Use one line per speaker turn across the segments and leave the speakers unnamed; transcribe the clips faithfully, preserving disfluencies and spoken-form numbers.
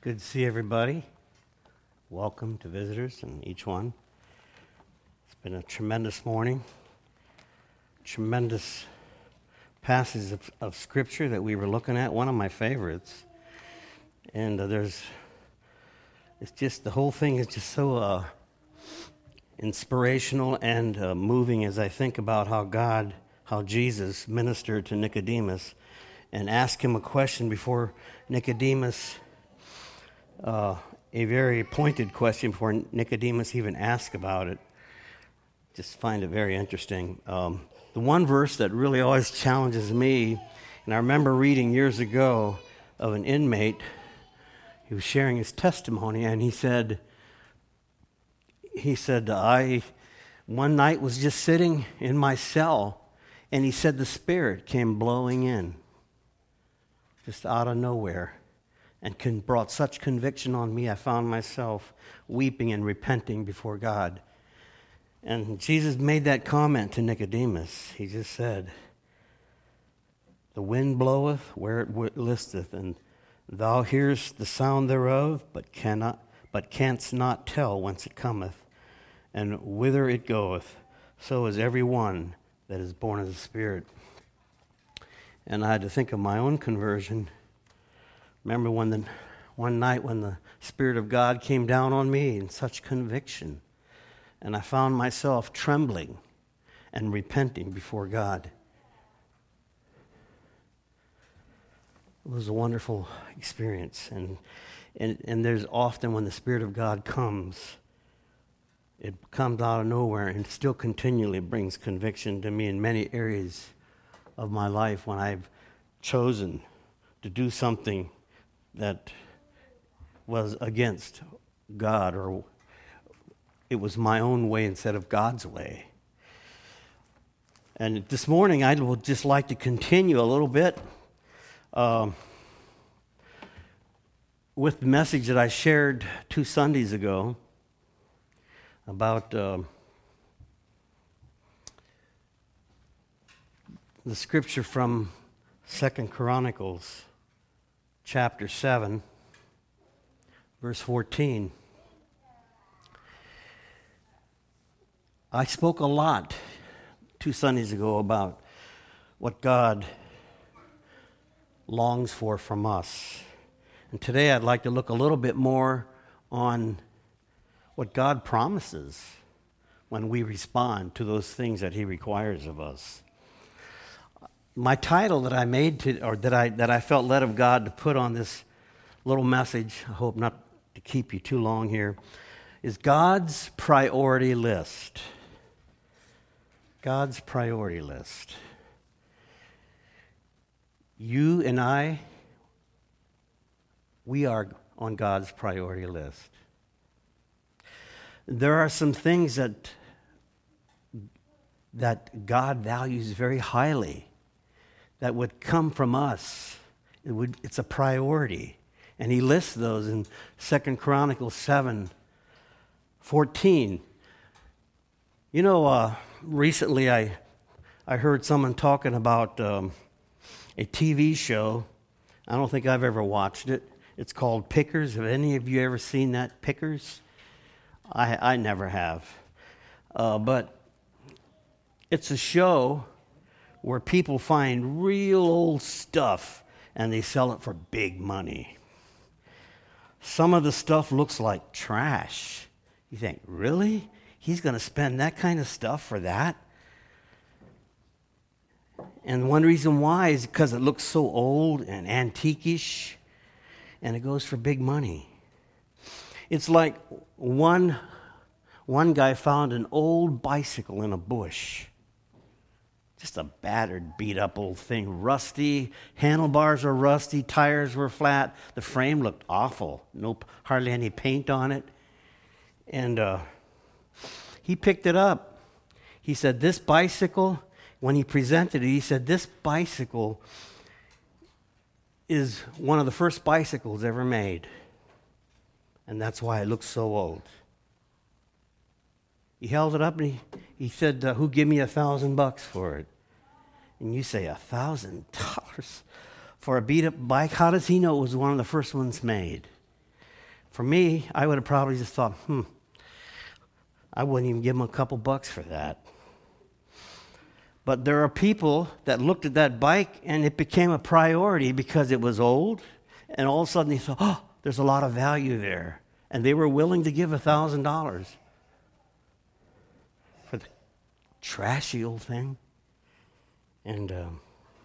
Good to see everybody. Welcome to visitors and each one. It's been a tremendous morning, tremendous passage of, of Scripture that we were looking at, one of my favorites. And uh, there's, it's just, the whole thing is just so uh, inspirational and uh, moving as I think about how God, how Jesus ministered to Nicodemus and asked him a question before Nicodemus Uh, a very pointed question before Nicodemus even asked about it. Just find it very interesting. Um, the one verse that really always challenges me, and I remember reading years ago of an inmate, he was sharing his testimony, and he said, he said, I, one night was just sitting in my cell, and he said the Spirit came blowing in, just out of nowhere. And con- brought such conviction on me, I found myself weeping and repenting before God. And Jesus made that comment to Nicodemus. He just said, the wind bloweth where it w- listeth, and thou hearest the sound thereof, but cannot, but canst not tell whence it cometh, and whither it goeth. So is every one that is born of the Spirit. And I had to think of my own conversion. Remember when the one night when the Spirit of God came down on me in such conviction, and I found myself trembling and repenting before God. It was a wonderful experience, and and, and there's often when the Spirit of God comes, it comes out of nowhere and still continually brings conviction to me in many areas of my life when I've chosen to do something that was against God, or it was my own way instead of God's way. And this morning, I would just like to continue a little bit um, with the message that I shared two Sundays ago about uh, the scripture from Second Chronicles chapter seven, verse fourteen. I spoke a lot two Sundays ago about what God longs for from us. And today I'd like to look a little bit more on what God promises when we respond to those things that He requires of us. My title that I made to, or that I that I felt led of God to put on this little message, I hope not to keep you too long here, is God's priority list. God's priority list. You and I, we are on God's priority list. There are some things that that God values very highly that would come from us. It would, it's a priority. And he lists those in Second Chronicles seven fourteen. You know, uh, recently I I heard someone talking about um, a T V show. I don't think I've ever watched it. It's called Pickers. Have any of you ever seen that, Pickers? I, I never have. Uh, but it's a show where people find real old stuff and they sell it for big money. Some of the stuff looks like trash. You think, really? He's going to spend that kind of stuff for that? And one reason why is because it looks so old and antique-ish, and it goes for big money. It's like one, one guy found an old bicycle in a bush. Just a battered, beat-up old thing, rusty. Handlebars were rusty, tires were flat. The frame looked awful. Nope, hardly any paint on it. And uh, he picked it up. He said, this bicycle, when he presented it, he said, this bicycle is one of the first bicycles ever made. And that's why it looks so old. He held it up and he, he said, uh, who give me a thousand bucks for it? And you say, a thousand dollars for a beat-up bike? How does he know it was one of the first ones made? For me, I would have probably just thought, hmm, I wouldn't even give him a couple bucks for that. But there are people that looked at that bike and it became a priority because it was old, and all of a sudden they thought, oh, there's a lot of value there. And they were willing to give one thousand dollars for the trashy old thing. And um,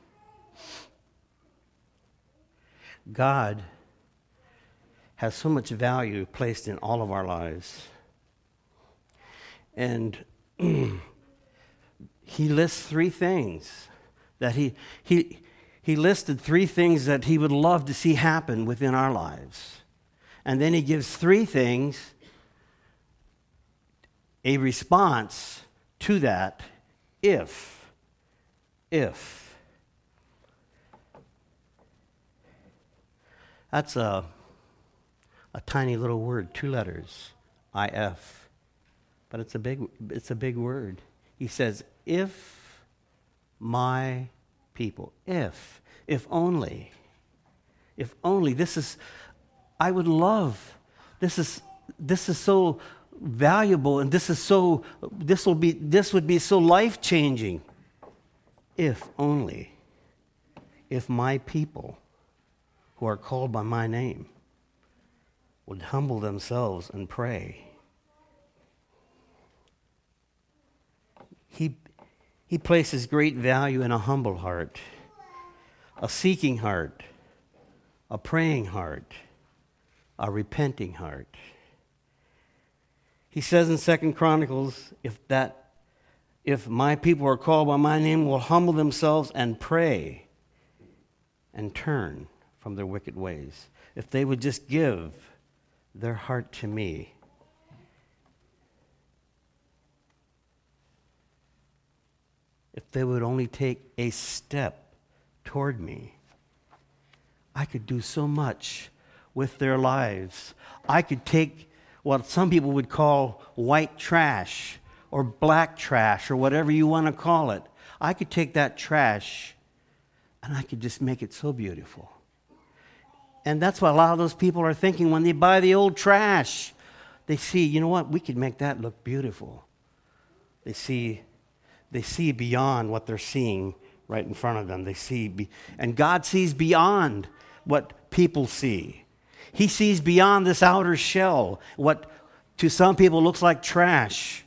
God has so much value placed in all of our lives. And he lists three things that he, he, he listed three things that he would love to see happen within our lives. And then he gives three things, a response to that, if, if. That's a, a tiny little word, two letters, I F. But it's a big, it's a big word. He says, if my people, if, if only, if only, this is, I would love, this is, this is so valuable, and this is so, this will be, this would be so life-changing. If only, if my people who are called by my name would humble themselves and pray. He, he places great value in a humble heart, a seeking heart, a praying heart, a repenting heart. He says in Second Chronicles, if that, if my people are called by my name will humble themselves and pray and turn from their wicked ways, if they would just give their heart to me, if they would only take a step toward me, I could do so much with their lives. I could take what some people would call white trash or black trash or whatever you want to call it. I could take that trash and I could just make it so beautiful. And that's what a lot of those people are thinking when they buy the old trash. They see, you know what, we could make that look beautiful. They see They see beyond what they're seeing right in front of them. They see, be, and God sees beyond what people see. He sees beyond this outer shell, what to some people looks like trash.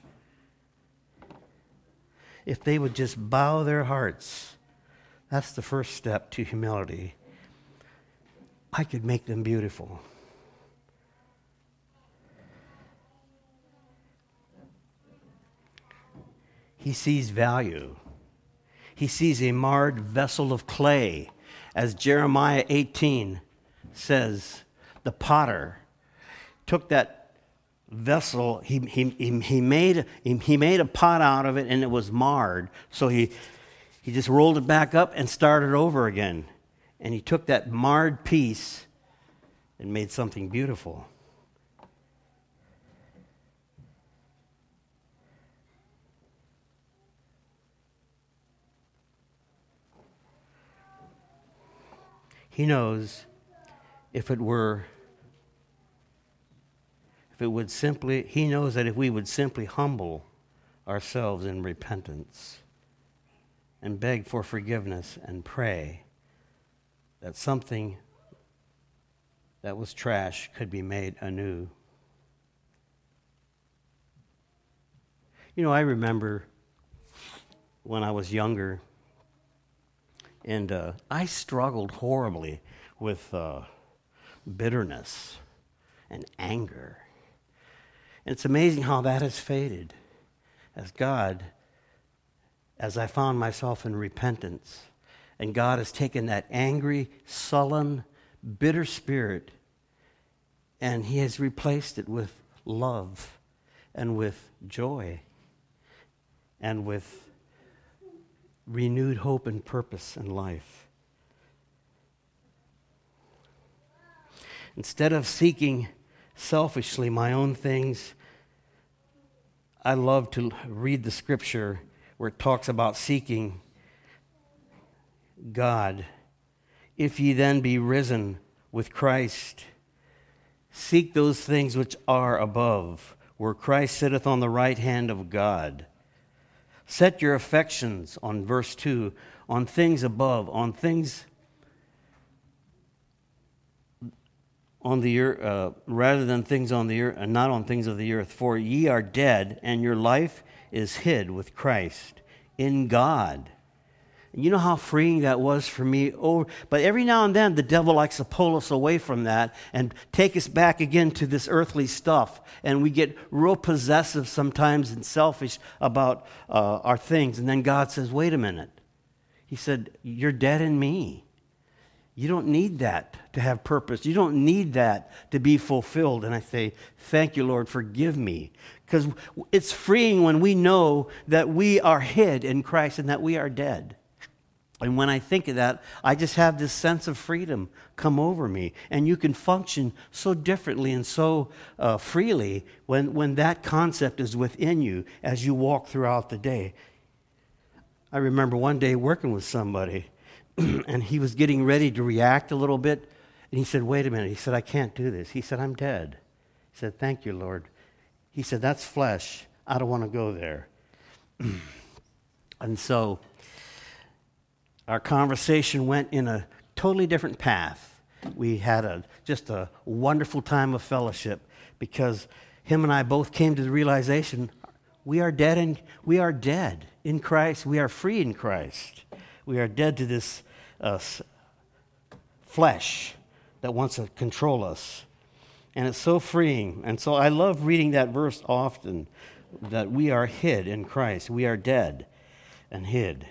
If they would just bow their hearts, that's the first step to humility. I could make them beautiful. He sees value. He sees a marred vessel of clay. As Jeremiah eighteen says, the potter took that vessel, he, he, he, he, made, he, he made a pot out of it, and it was marred. So he, he just rolled it back up and started over again. And he took that marred piece and made something beautiful. He knows if it were, if it would simply, he knows that if we would simply humble ourselves in repentance and beg for forgiveness and pray, that something that was trash could be made anew. You know, I remember when I was younger, and uh, I struggled horribly with uh, bitterness and anger. And it's amazing how that has faded as God, as I found myself in repentance, and God has taken that angry, sullen, bitter spirit, and He has replaced it with love and with joy and with renewed hope and purpose in life. Instead of seeking selfishly my own things, I love to read the scripture where it talks about seeking God. If ye then be risen with Christ, Seek those things which are above, where Christ sitteth on the right hand of God. Set your affections, on verse two, on things above, on things on the earth, uh, rather than things on the earth, and not on things of the earth. For ye are dead, and your life is hid with Christ in God. You know how freeing that was for me? Oh, but every now and then the devil likes to pull us away from that and take us back again to this earthly stuff. And we get real possessive sometimes and selfish about uh, our things. And then God says, wait a minute. He said, you're dead in me. You don't need that to have purpose. You don't need that to be fulfilled. And I say, thank you, Lord, forgive me. Because it's freeing when we know that we are hid in Christ and that we are dead. And when I think of that, I just have this sense of freedom come over me. And you can function so differently and so uh, freely when, when that concept is within you as you walk throughout the day. I remember one day working with somebody, and he was getting ready to react a little bit. And he said, wait a minute. He said, I can't do this. He said, I'm dead. He said, thank you, Lord. He said, that's flesh. I don't want to go there. And so our conversation went in a totally different path. We had a just a wonderful time of fellowship because him and I both came to the realization we are dead and we are dead in Christ. We are free in Christ. We are dead to this uh, flesh that wants to control us. And it's so freeing. And so I love reading that verse often, that we are hid in Christ. We are dead and hid.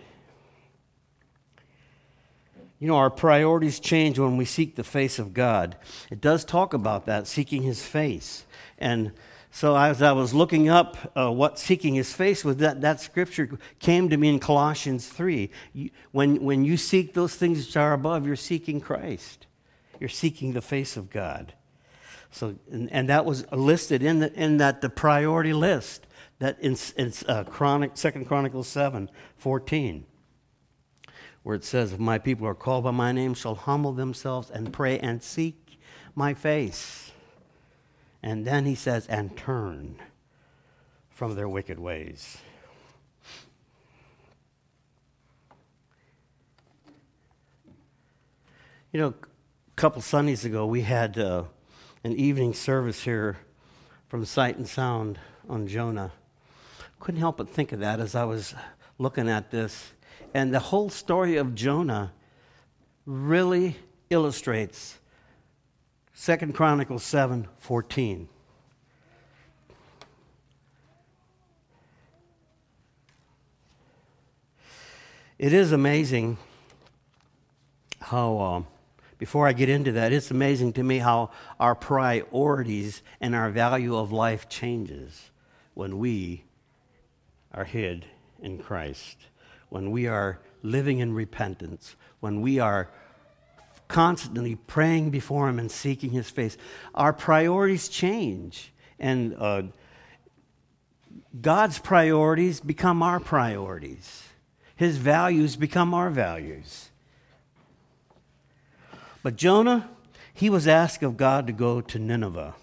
You know, our priorities change when we seek the face of God. It does talk about that, seeking his face. And so as I was looking up uh, what seeking his face was, that, that scripture came to me in Colossians three. You, when, when you seek those things which are above, you're seeking Christ. You're seeking the face of God. So, and, and that was listed in the, in that the priority list that in, in uh, Chronic, Second Chronicles seven fourteen. Where it says, if my people are called by my name, shall humble themselves and pray and seek my face. And then he says, and turn from their wicked ways. You know, a couple Sundays ago, we had uh, an evening service here from Sight and Sound on Jonah. Couldn't help but think of that as I was looking at this. And the whole story of Jonah really illustrates Second Chronicles seven fourteen. It is amazing how, uh, before I get into that, it's amazing to me how our priorities and our value of life changes when we are hid in Christ. When we are living in repentance, when we are constantly praying before him and seeking his face, our priorities change. And uh, God's priorities become our priorities. His values become our values. But Jonah, he was asked of God to go to Nineveh.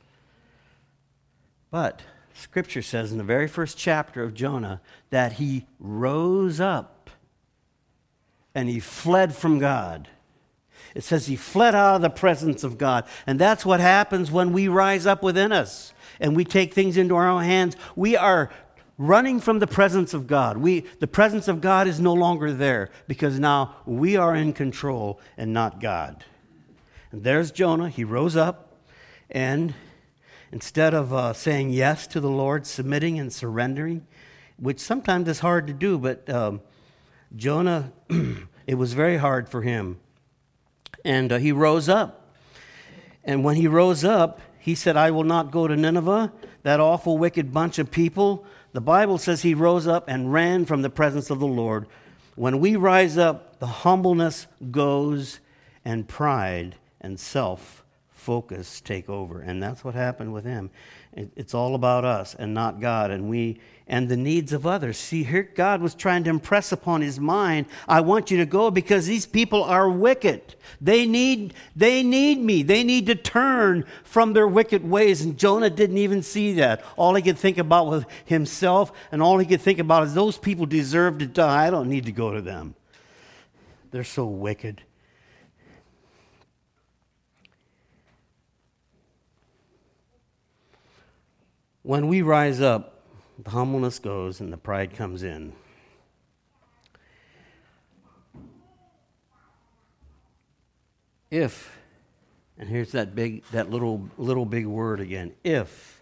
But Scripture says in the very first chapter of Jonah that he rose up and he fled from God. It says he fled out of the presence of God. And that's what happens when we rise up within us and we take things into our own hands. We are running from the presence of God. We, the presence of God is no longer there because now we are in control and not God. And there's Jonah. He rose up and instead of uh, saying yes to the Lord, submitting and surrendering, which sometimes is hard to do, but um, Jonah, it was very hard for him. And uh, he rose up. And when he rose up, he said, I will not go to Nineveh, that awful, wicked bunch of people. The Bible says he rose up and ran from the presence of the Lord. When we rise up, the humbleness goes and pride and self focus take over. And that's what happened with him. It, it's all about us and not God, and we and the needs of others. See, here God was trying to impress upon his mind, I want you to go because these people are wicked. They need, they need me. They need to turn from their wicked ways. And Jonah didn't even see that. All he could think about was himself, and all he could think about is those people deserve to die. I don't need to go to them. They're so wicked. When we rise up, the humbleness goes and the pride comes in. If, and here's that big, that little, little big word again, if.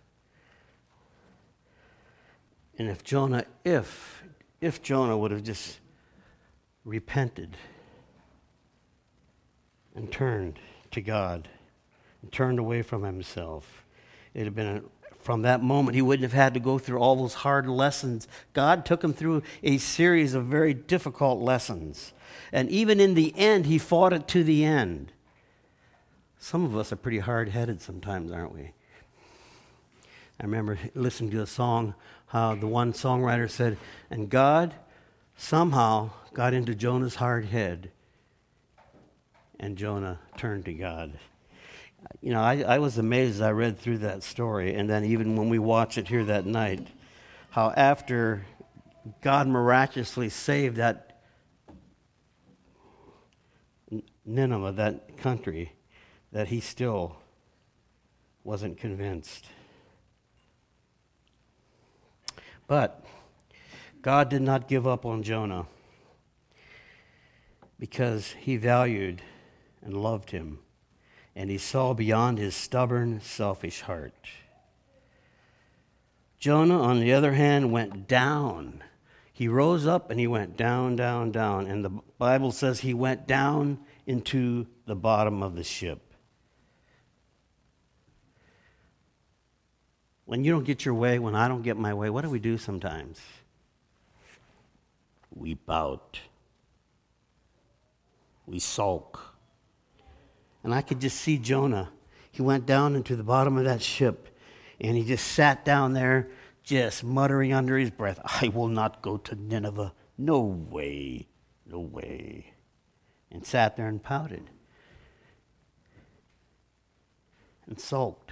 And if Jonah, if, if Jonah would have just repented and turned to God and turned away from himself, it'd have been a From that moment, he wouldn't have had to go through all those hard lessons. God took him through a series of very difficult lessons. And even in the end, he fought it to the end. Some of us are pretty hard-headed sometimes, aren't we? I remember listening to a song, how the one songwriter said, and God somehow got into Jonah's hard head, and Jonah turned to God. You know, I, I was amazed as I read through that story, and then even when we watch it here that night, how after God miraculously saved that Nineveh, that country, that he still wasn't convinced. But God did not give up on Jonah because he valued and loved him. And he saw beyond his stubborn, selfish heart. Jonah, on the other hand, went down. He rose up and he went down, down, down. And the Bible says he went down into the bottom of the ship. When you don't get your way, when I don't get my way, what do we do sometimes? Weep out. We sulk. And I could just see Jonah. He went down into the bottom of that ship, and he just sat down there, just muttering under his breath, I will not go to Nineveh. No way, no way. And sat there and pouted and sulked.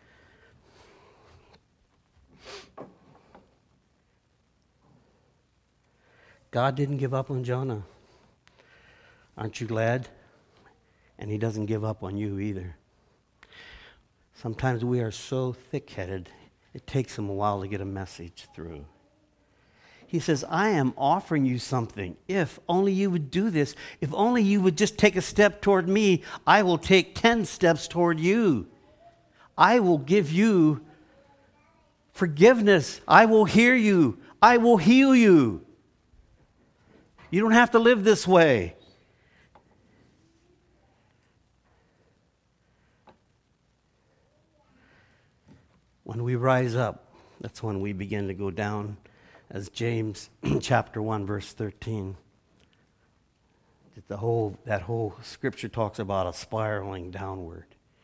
God didn't give up on Jonah. Aren't you glad? And he doesn't give up on you either. Sometimes we are so thick-headed, it takes him a while to get a message through. He says, I am offering you something. If only you would do this, if only you would just take a step toward me, I will take ten steps toward you. I will give you forgiveness. I will hear you. I will heal you. You don't have to live this way. When we rise up, that's when we begin to go down, as James chapter one, verse thirteen. The whole, that whole scripture talks about a spiraling downward.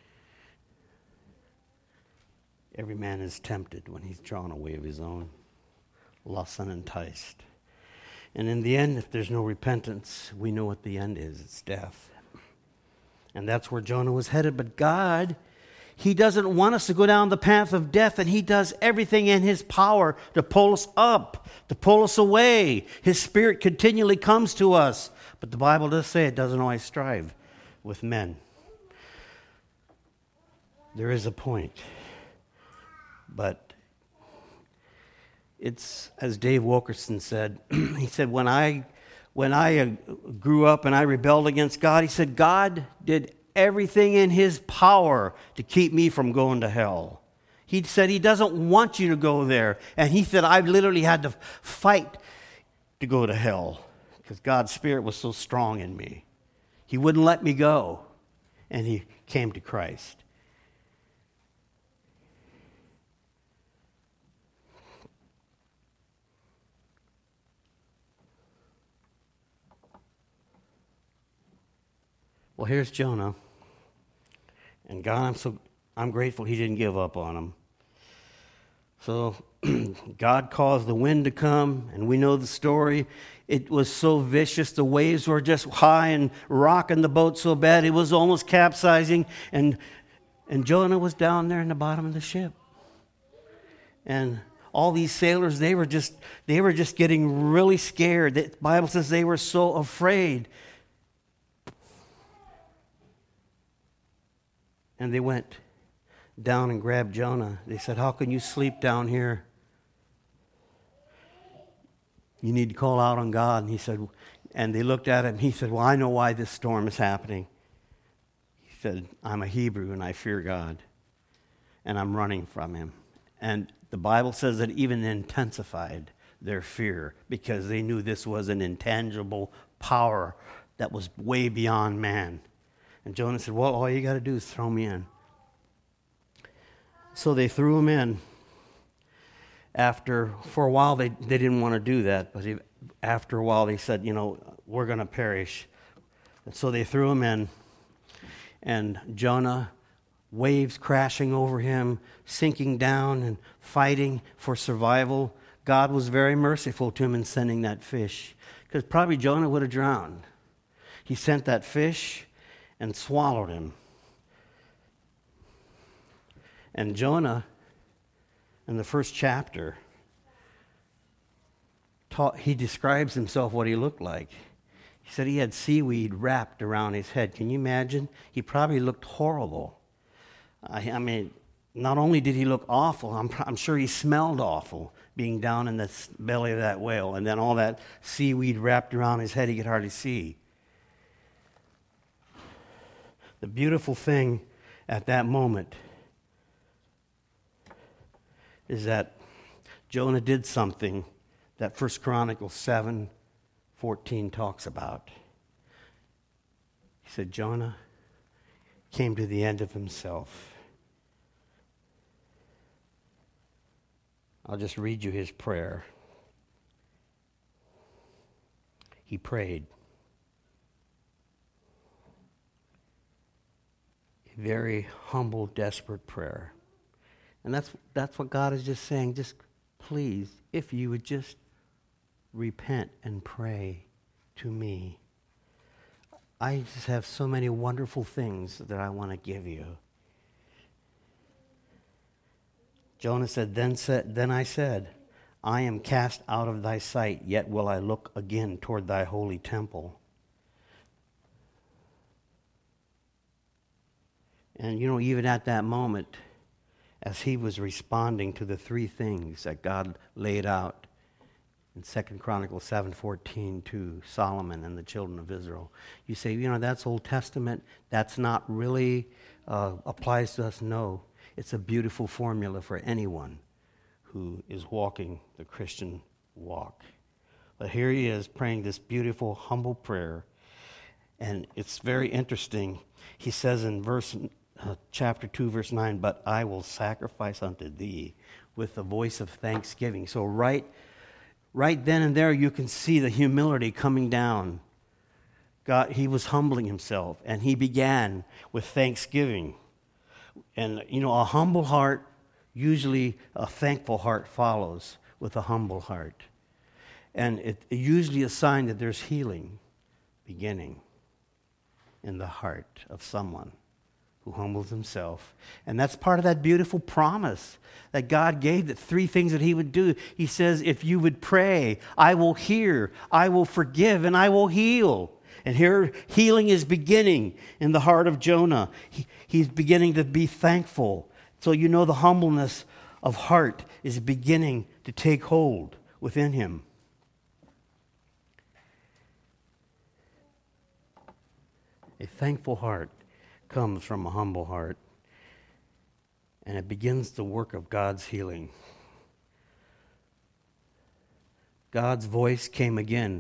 Every man is tempted when he's drawn away of his own lust and enticed. And in the end, if there's no repentance, we know what the end is. It's death. And that's where Jonah was headed. But God, he doesn't want us to go down the path of death, and he does everything in his power to pull us up, to pull us away. His Spirit continually comes to us. But the Bible does say it doesn't always strive with men. There is a point. But it's, as Dave Wilkerson said, he said, when I, when I uh, grew up and I rebelled against God, he said, God did everything in his power to keep me from going to hell. He said he doesn't want you to go there. And he said, I've literally had to fight to go to hell because God's Spirit was so strong in me. He wouldn't let me go. And he came to Christ. Well, here's Jonah. And God, I'm so I'm grateful he didn't give up on him. So God caused the wind to come, and we know the story. It was so vicious. The waves were just high and rocking the boat so bad it was almost capsizing. And, and Jonah was down there in the bottom of the ship. And all these sailors, they were just they were just getting really scared. The Bible says they were so afraid. And they went down and grabbed Jonah. They said, "How can you sleep down here? You need to call out on God." And he said, and they looked at him. He said, "Well, I know why this storm is happening." He said, "I'm a Hebrew and I fear God, and I'm running from him." And the Bible says that even intensified their fear because they knew this was an intangible power that was way beyond man. And Jonah said, "Well, all you got to do is throw me in." So they threw him in. After, for a while, they, they didn't want to do that, but he, after a while, they said, you know, we're going to perish. And so they threw him in, and Jonah, waves crashing over him, sinking down and fighting for survival. God was very merciful to him in sending that fish, because probably Jonah would have drowned. He sent that fish and swallowed him. And Jonah, in the first chapter, taught, he describes himself what he looked like. He said he had seaweed wrapped around his head. Can you imagine? He probably looked horrible. I, I mean, not only did he look awful, I'm, I'm sure he smelled awful being down in the belly of that whale, and then all that seaweed wrapped around his head he could hardly see. The beautiful thing at that moment is that Jonah did something that First Chronicles seven fourteen talks about. He said, Jonah came to the end of himself. I'll just read you his prayer. He prayed. A very humble, desperate prayer. And that's that's what God is just saying. Just please, if you would just repent and pray to me. I just have so many wonderful things that I want to give you. Jonah said, then said, then I said, I am cast out of thy sight, yet will I look again toward thy holy temple. And you know, even at that moment, as he was responding to the three things that God laid out in Second Chronicles seven fourteen to Solomon and the children of Israel. You say, you know, that's Old Testament. That's not really uh, applies to us. No, it's a beautiful formula for anyone who is walking the Christian walk. But here he is praying this beautiful, humble prayer. And it's very interesting. He says in verse Uh, chapter two, verse nine, but I will sacrifice unto thee with the voice of thanksgiving. So right, right then and there, you can see the humility coming down. God, he was humbling himself, and he began with thanksgiving. And, you know, a humble heart, usually a thankful heart follows with a humble heart. And it, it usually a sign that there's healing beginning in the heart of someone who humbles himself. And that's part of that beautiful promise that God gave, that three things that he would do. He says, if you would pray, I will hear, I will forgive, and I will heal. And here, healing is beginning in the heart of Jonah. He, he's beginning to be thankful. So you know the humbleness of heart is beginning to take hold within him. A thankful heart comes from a humble heart, and it begins the work of God's healing. God's voice came again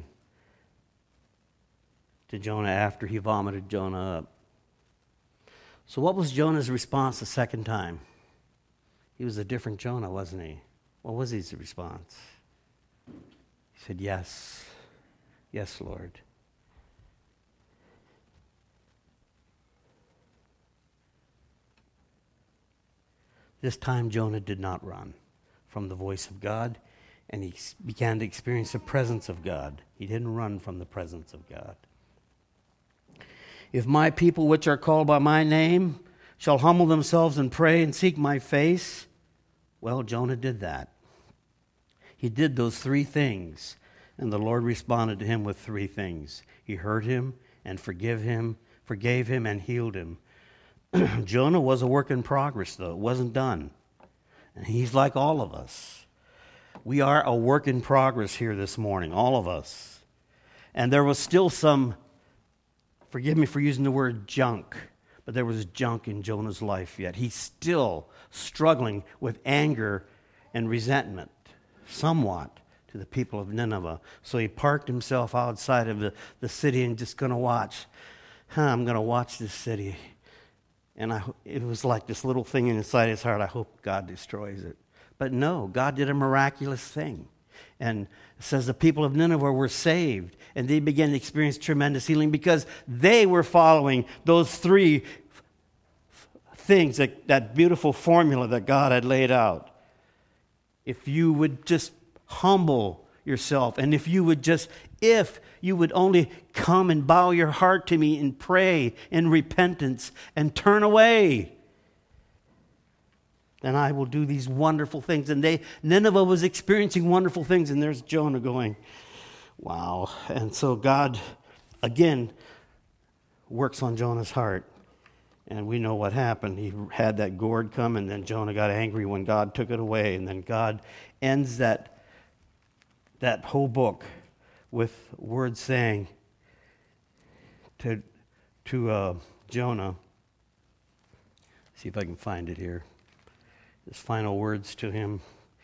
to Jonah after he vomited Jonah up. So what was Jonah's response the second time? He was a different Jonah, wasn't he? What was his response? He said, yes, yes, Lord. This time Jonah did not run from the voice of God, and he began to experience the presence of God. He didn't run from the presence of God. If my people which are called by my name shall humble themselves and pray and seek my face, well, Jonah did that. He did those three things, and the Lord responded to him with three things. He heard him and forgive him, forgave him and healed him. Jonah was a work in progress, though. It wasn't done. And he's like all of us. We are a work in progress here this morning, all of us. And there was still some, forgive me for using the word junk, but there was junk in Jonah's life yet. He's still struggling with anger and resentment, somewhat, to the people of Nineveh. So he parked himself outside of the, the city and just going to watch. Huh, I'm going to watch this city. And I, it was like this little thing inside his heart, I hope God destroys it. But no, God did a miraculous thing. And it says the people of Nineveh were saved, and they began to experience tremendous healing because they were following those three f- things, that, that beautiful formula that God had laid out. If you would just humble yourself, and if you would just, if you would only come and bow your heart to me and pray in repentance and turn away, then I will do these wonderful things. And they, Nineveh was experiencing wonderful things, and there's Jonah going, wow. And so God, again, works on Jonah's heart. And we know what happened. He had that gourd come, and then Jonah got angry when God took it away. And then God ends that, that whole book with words saying to, to uh, Jonah, see if I can find it here, his final words to him.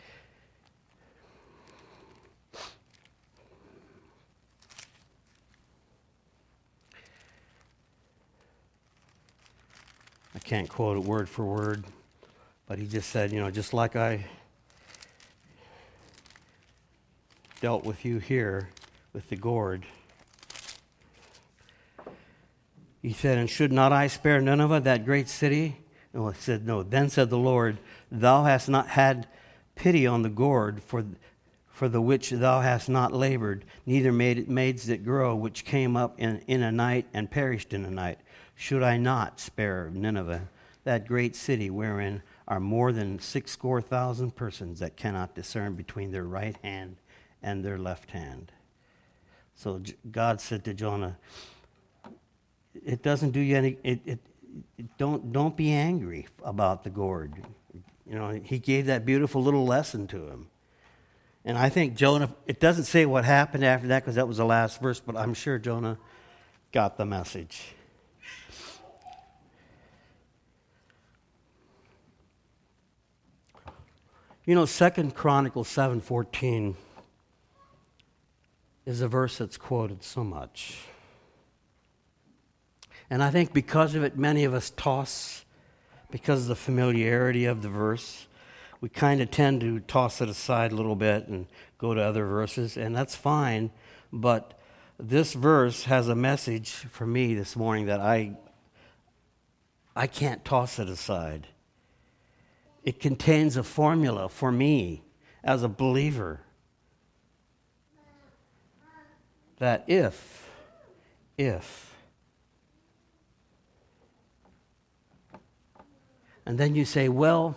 I can't quote it word for word, but he just said, you know, just like I dealt with you here with the gourd. He said, and should not I spare Nineveh, that great city? No, he said, no. Then said the Lord, thou hast not had pity on the gourd, for, for the which thou hast not labored, neither made it maids that grow, which came up in, in a night and perished in a night. Should I not spare Nineveh, that great city wherein are more than six score thousand persons that cannot discern between their right hand and their left hand? So God said to Jonah, it doesn't do you any, it, it, it don't, don't be angry about the gourd. You know, he gave that beautiful little lesson to him. And I think Jonah, it doesn't say what happened after that because that was the last verse, but I'm sure Jonah got the message. You know, Second Chronicles seven fourteen is a verse that's quoted so much. And I think because of it, many of us toss, because of the familiarity of the verse, we kind of tend to toss it aside a little bit and go to other verses, and that's fine. But this verse has a message for me this morning that I, I can't toss it aside. It contains a formula for me as a believer that if, if, and then you say, well,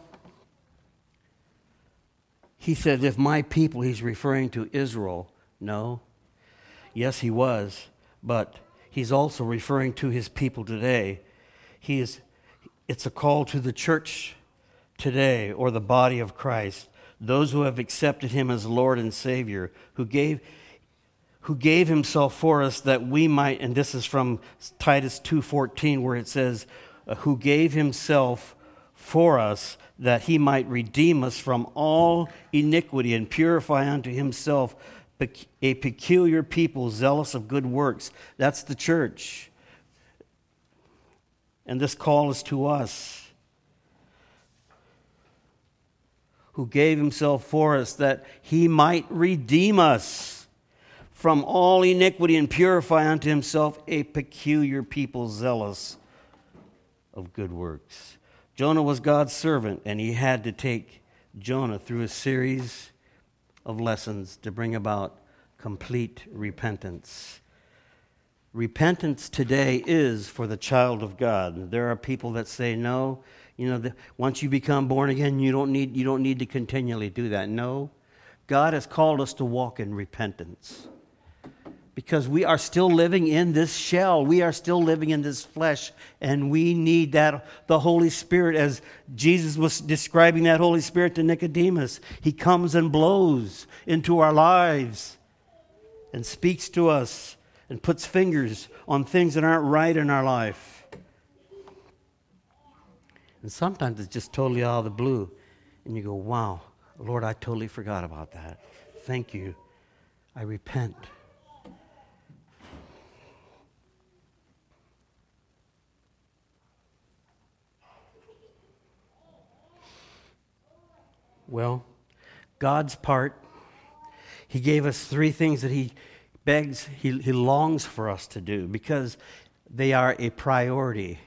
he said, if my people, he's referring to Israel. No. Yes, he was, but he's also referring to his people today. He is, it's a call to the church today, or the body of Christ, those who have accepted him as Lord and Savior, who gave who gave himself for us that we might, and this is from Titus two fourteen, where it says, uh, who gave himself for us that he might redeem us from all iniquity and purify unto himself a peculiar people zealous of good works. That's the church. And this call is to us. Who gave himself for us that he might redeem us from all iniquity and purify unto himself a peculiar people zealous of good works. Jonah was God's servant, and he had to take Jonah through a series of lessons to bring about complete repentance. Repentance today is for the child of God. There are people that say, no, you know, the, once you become born again, you don't need you don't need to continually do that. No, God has called us to walk in repentance. Because we are still living in this shell. We are still living in this flesh. And we need that, the Holy Spirit, as Jesus was describing that Holy Spirit to Nicodemus. He comes and blows into our lives and speaks to us and puts fingers on things that aren't right in our life. And sometimes it's just totally out of the blue. And you go, wow, Lord, I totally forgot about that. Thank you. I repent. Well, God's part, He gave us three things that He begs, He, he longs for us to do because they are a priority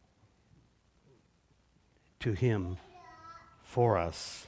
to Him for us.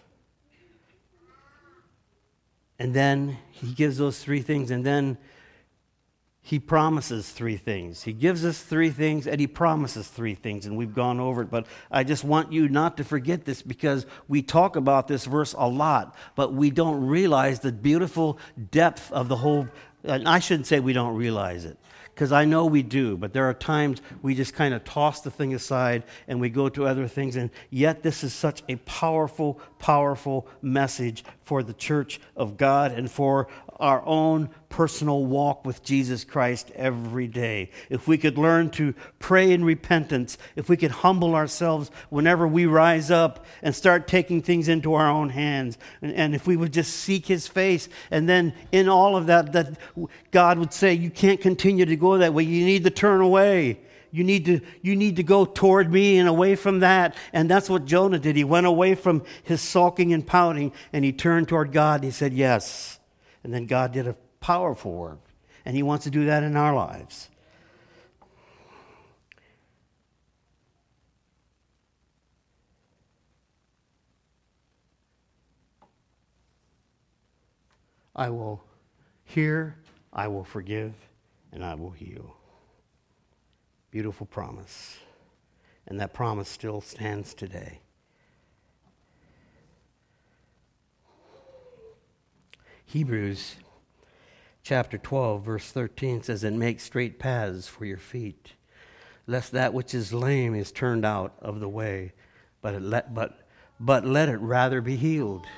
And then He gives those three things, and then He promises three things. He gives us three things, and He promises three things, and we've gone over it. But I just want you not to forget this because we talk about this verse a lot, but we don't realize the beautiful depth of the whole. And I shouldn't say we don't realize it, because I know we do, but there are times we just kind of toss the thing aside and we go to other things, and yet this is such a powerful, powerful message for the church of God and for our own personal walk with Jesus Christ every day. If we could learn to pray in repentance, if we could humble ourselves whenever we rise up and start taking things into our own hands, and, and if we would just seek His face, and then in all of that, that God would say, you can't continue to go that way. You need to turn away. You need to you need to go toward me and away from that. And that's what Jonah did. He went away from his sulking and pouting, and he turned toward God, and he said, yes. And then God did a powerful work. And He wants to do that in our lives. I will hear, I will forgive, and I will heal. Beautiful promise. And that promise still stands today. Hebrews chapter twelve, verse thirteen says, and make straight paths for your feet, lest that which is lame is turned out of the way, but it let, but, but let it rather be healed.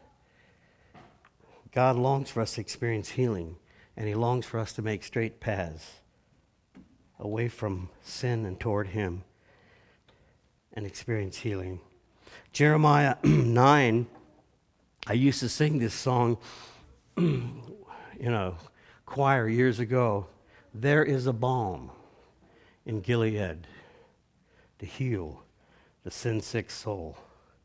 God longs for us to experience healing, and He longs for us to make straight paths away from sin and toward Him and experience healing. Jeremiah nine, I used to sing this song in a choir years ago. There is a balm in Gilead to heal the sin-sick soul.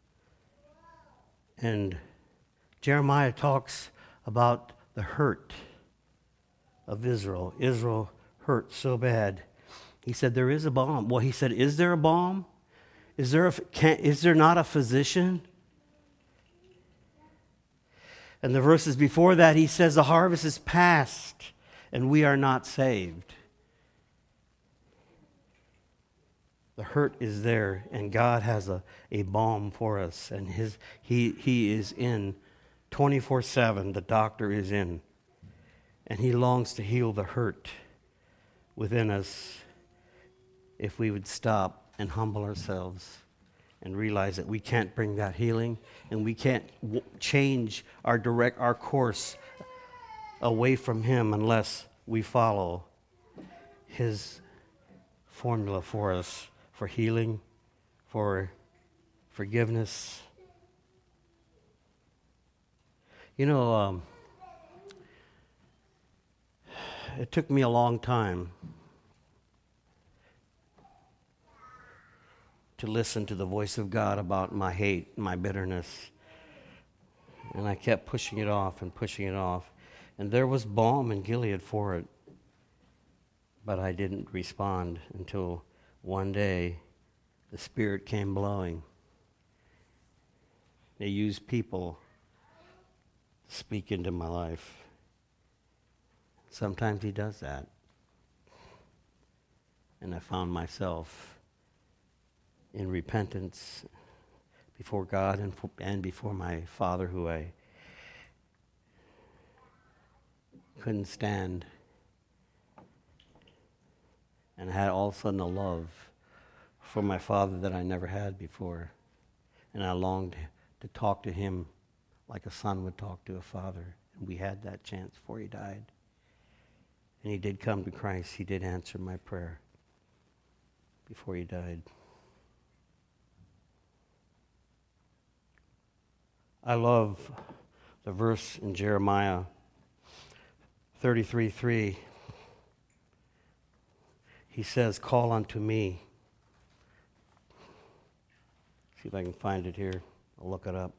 And Jeremiah talks about the hurt of Israel. Israel hurt so bad. He said, there is a balm. Well, he said, is there a balm? Is there, a, can, is there not a physician? And the verses before that, he says, the harvest is past, and we are not saved. The hurt is there, and God has a, a balm for us. And his he he is in twenty-four seven. The doctor is in. And He longs to heal the hurt within us if we would stop and humble ourselves and realize that we can't bring that healing, and we can't w- change our direct our course away from Him unless we follow His formula for us, for healing, for forgiveness. You know, um, it took me a long time to listen to the voice of God about my hate, my bitterness. And I kept pushing it off and pushing it off. And there was balm in Gilead for it. But I didn't respond until one day the Spirit came blowing. They used people to speak into my life. Sometimes he does that. And I found myself in repentance before God and, for, and before my father, who I couldn't stand. And I had all of a sudden a love for my father that I never had before. And I longed to talk to him like a son would talk to a father. And we had that chance before he died. And he did come to Christ. He did answer my prayer before he died. I love the verse in Jeremiah thirty-three three. He says, "Call unto me." See if I can find it here. I'll look it up.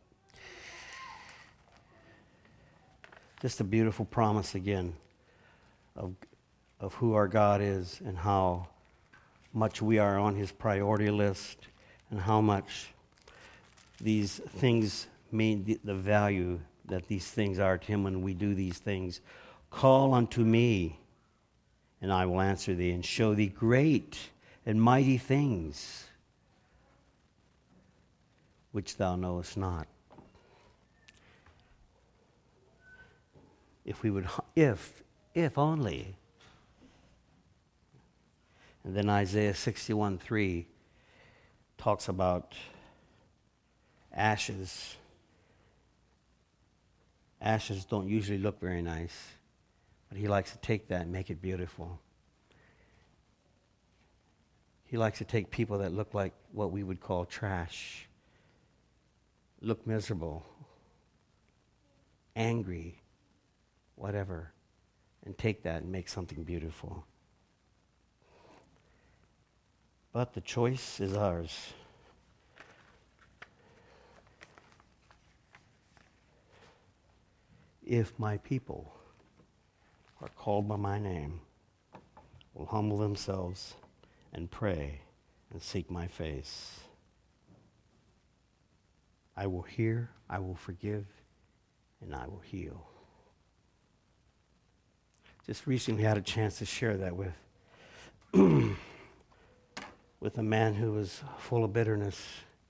Just a beautiful promise again of, of who our God is and how much we are on his priority list and how much these things mean, the, the value that these things are to him when we do these things. Call unto me, and I will answer thee and show thee great and mighty things which thou knowest not. If we would, if, if only. And then Isaiah sixty-one three talks about ashes. Ashes don't usually look very nice, but he likes to take that and make it beautiful. He likes to take people that look like what we would call trash, look miserable, angry, whatever, and take that and make something beautiful. But the choice is ours. If my people are called by my name, will humble themselves and pray and seek my face, I will hear, I will forgive, and I will heal. Just recently had a chance to share that with with a man who was full of bitterness.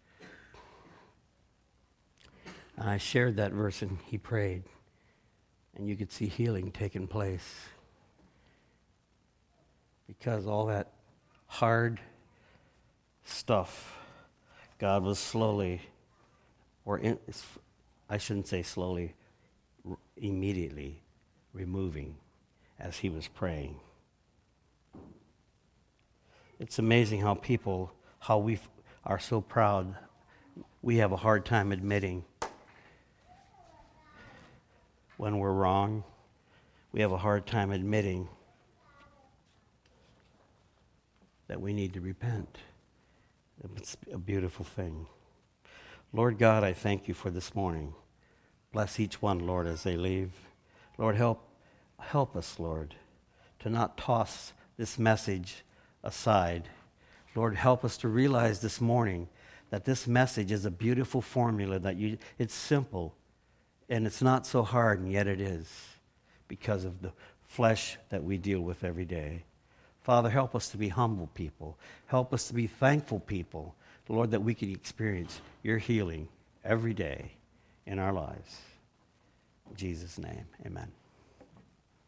And I shared that verse and he prayed. And you could see healing taking place. Because all that hard stuff, God was slowly, or in, I shouldn't say slowly, r- immediately removing as he was praying. It's amazing how people, how we f- are so proud. We have a hard time admitting when we're wrong. We have a hard time admitting that we need to repent. It's a beautiful thing. Lord God, I thank you for this morning. Bless each one, Lord, as they leave. Lord, help help us, Lord, to not toss this message aside. Lord, help us to realize this morning that this message is a beautiful formula, that you it's simple and it's not so hard, and yet it is because of the flesh that we deal with every day. Father, help us to be humble people. Help us to be thankful people, Lord, that we can experience your healing every day in our lives. In Jesus' name, amen.